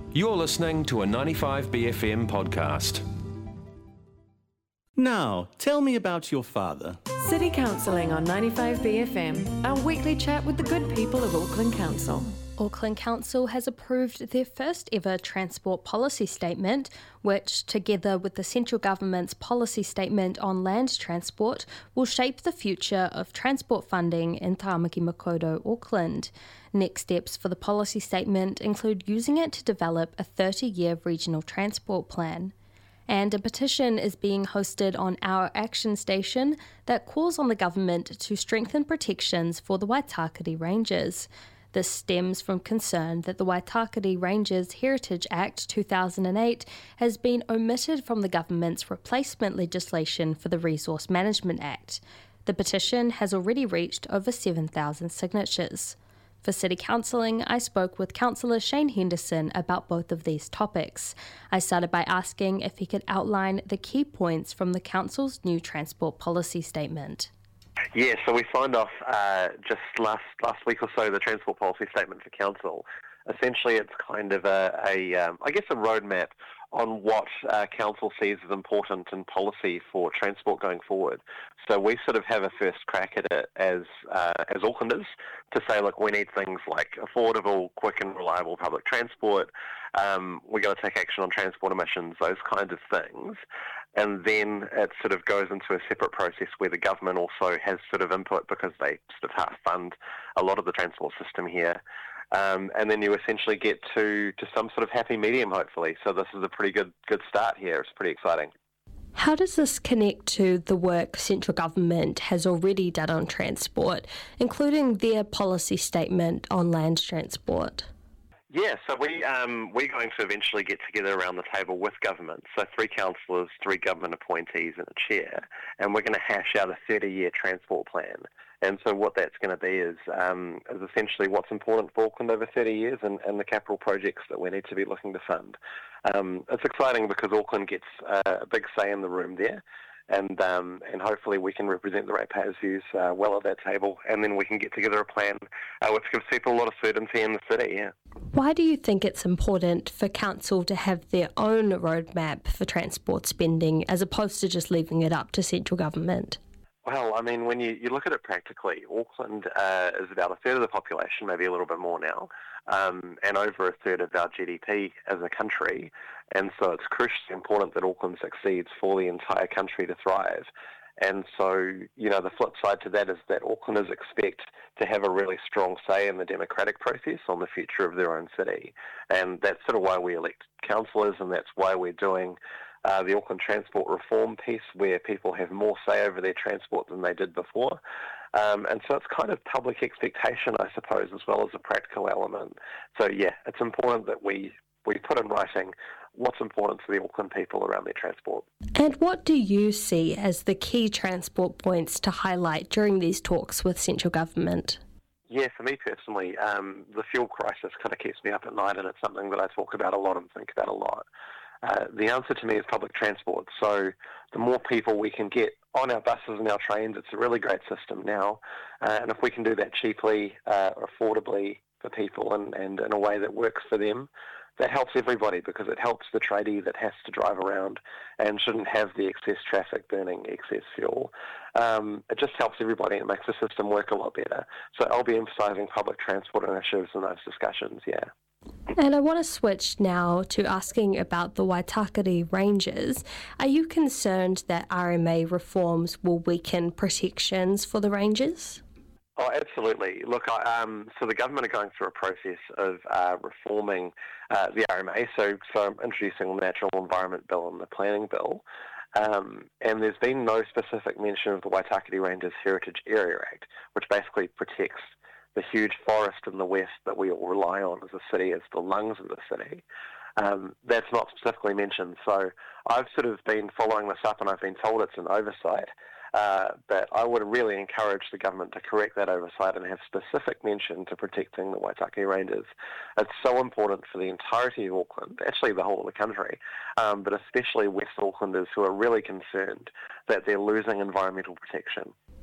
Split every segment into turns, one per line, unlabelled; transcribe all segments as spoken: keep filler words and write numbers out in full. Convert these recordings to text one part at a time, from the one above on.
You're listening to a ninety-five B F M podcast.
Now, tell me about your father.
City Counselling on ninety-five B F M, our weekly chat with the good people of Auckland Council.
Auckland Council has approved their first ever transport policy statement, which, together with the central government's policy statement on land transport, will shape the future of transport funding in Tāmaki Makaurau, Auckland. Next steps for the policy statement include using it to develop a thirty-year regional transport plan. And a petition is being hosted on Our Action Station that calls on the government to strengthen protections for the Waitakere Ranges. This stems from concern that the Waitakere Ranges Heritage Act two thousand eight has been omitted from the government's replacement legislation for the Resource Management Act. The petition has already reached over seven thousand signatures. For City Counselling, I spoke with Councillor Shane Henderson about both of these topics. I started by asking if he could outline the key points from the Council's new transport policy statement.
Yeah, so we signed off uh, just last last week or so the transport policy statement for council. Essentially, it's kind of a, a um, I guess, a roadmap on what uh, council sees as important in policy for transport going forward. So we sort of have a first crack at it as uh, as Aucklanders to say, look, we need things like affordable, quick and reliable public transport. Um, we got to take action on transport emissions, those kinds of things. And then it sort of goes into a separate process where the government also has sort of input because they sort of half fund a lot of the transport system here. Um, and then you essentially get to, to some sort of happy medium, hopefully. So this is a pretty good good start here. It's pretty exciting.
How does this connect to the work central government has already done on transport, including their policy statement on land transport?
Yeah, so we, um, we're going to eventually get together around the table with government, so three councillors, three government appointees and a chair, and we're going to hash out a thirty-year transport plan. And so what that's going to be is, um, is essentially what's important for Auckland over thirty years and, and the capital projects that we need to be looking to fund. Um, it's exciting because Auckland gets uh, a big say in the room there, and um, and hopefully we can represent the ratepayers' views uh, well at that table, and then we can get together a plan uh, which gives people a lot of certainty in the city, yeah.
Why do you think it's important for council to have their own roadmap for transport spending as opposed to just leaving it up to central government?
Well, I mean, when you, you look at it practically, Auckland uh, is about a third of the population, maybe a little bit more now, um, and over a third of our G D P as a country. And so it's crucially important that Auckland succeeds for the entire country to thrive. And so, you know, the flip side to that is that Aucklanders expect to have a really strong say in the democratic process on the future of their own city. And that's sort of why we elect councillors, and that's why we're doing Uh, the Auckland Transport Reform piece, where people have more say over their transport than they did before. Um, and so it's kind of public expectation, I suppose, as well as a practical element. So, yeah, it's important that we, we put in writing what's important to the Auckland people around their transport.
And what do you see as the key transport points to highlight during these talks with central government?
Yeah, for me personally, um, the fuel crisis kind of keeps me up at night, and it's something that I talk about a lot and think about a lot. Uh, the answer to me is public transport. So the more people we can get on our buses and our trains, it's a really great system now. Uh, and if we can do that cheaply, uh, affordably for people and, and in a way that works for them, that helps everybody because it helps the tradie that has to drive around and shouldn't have the excess traffic burning excess fuel. Um, it just helps everybody and it makes the system work a lot better. So I'll be emphasising public transport initiatives in those discussions, yeah.
And I want to switch now to asking about the Waitakere Ranges. Are you concerned that R M A reforms will weaken protections for the ranges?
Oh, absolutely. Look, I, um, so the government are going through a process of uh, reforming uh, the R M A, so, so I'm introducing the Natural Environment Bill and the Planning Bill, um, and there's been no specific mention of the Waitakere Ranges Heritage Area Act, which basically protects the huge forest in the west that we all rely on as a city, as the lungs of the city. Um, that's not specifically mentioned. So I've sort of been following this up, and I've been told it's an oversight. Uh, but I would really encourage the government to correct that oversight and have specific mention to protecting the Waitakere Ranges. It's so important for the entirety of Auckland, actually the whole of the country, um, but especially West Aucklanders who are really concerned that they're losing environmental protection.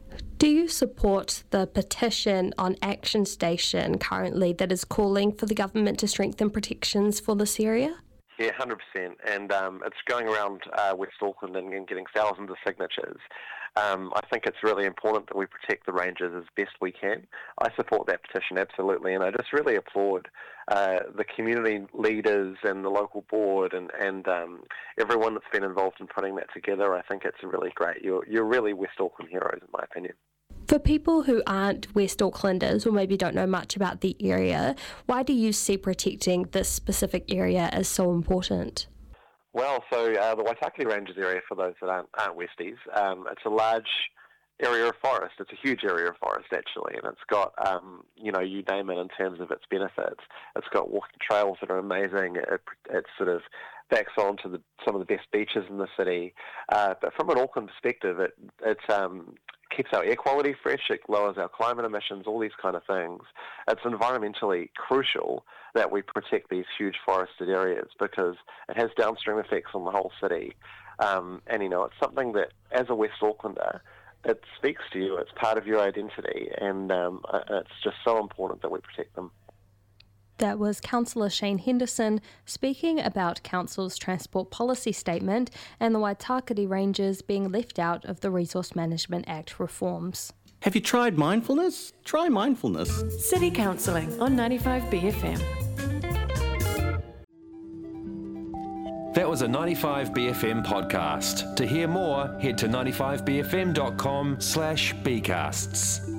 Do you support the petition on Action Station currently that is calling for the government to strengthen protections for this area?
Yeah, one hundred percent. And um, it's going around uh, West Auckland and, and getting thousands of signatures. Um, I think it's really important that we protect the ranges as best we can. I support that petition, absolutely, and I just really applaud uh, the community leaders and the local board and, and um, everyone that's been involved in putting that together. I think it's really great. You're, you're really West Auckland heroes, in my opinion.
For people who aren't West Aucklanders or maybe don't know much about the area, why do you see protecting this specific area as so important?
Well, so uh, the Waitakere Ranges area, for those that aren't, aren't Westies, um, it's a large area of forest. It's a huge area of forest, actually, and it's got, um, you know, you name it in terms of its benefits. It's got walking trails that are amazing. It, it sort of backs on to the, some of the best beaches in the city. Uh, but from an Auckland perspective, it, it um, keeps our air quality fresh, it lowers our climate emissions, all these kind of things. It's environmentally crucial that we protect these huge forested areas because it has downstream effects on the whole city. Um, and, you know, it's something that, as a West Aucklander, it speaks to you, it's part of your identity, and um, it's just so important that we protect them.
That was Councillor Shane Henderson speaking about Council's transport policy statement and the Waitakere Ranges being left out of the Resource Management Act reforms.
Have you tried mindfulness? Try mindfulness.
City Counselling on ninety-five B F M.
That was a ninety-five B F M podcast. To hear more, head to ninety-five b f m dot com slash bcasts.